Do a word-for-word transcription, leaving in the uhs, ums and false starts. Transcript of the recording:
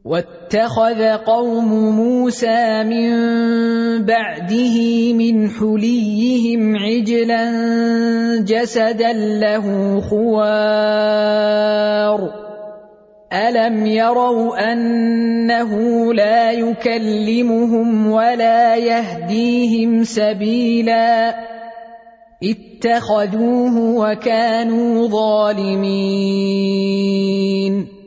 واتخذ قوم موسى من بعده من حليهم عجلا جسدا له خوار ألم يروا أنه لا يكلمهم ولا يهديهم سبيلا اتخذوه وكانوا ظالمين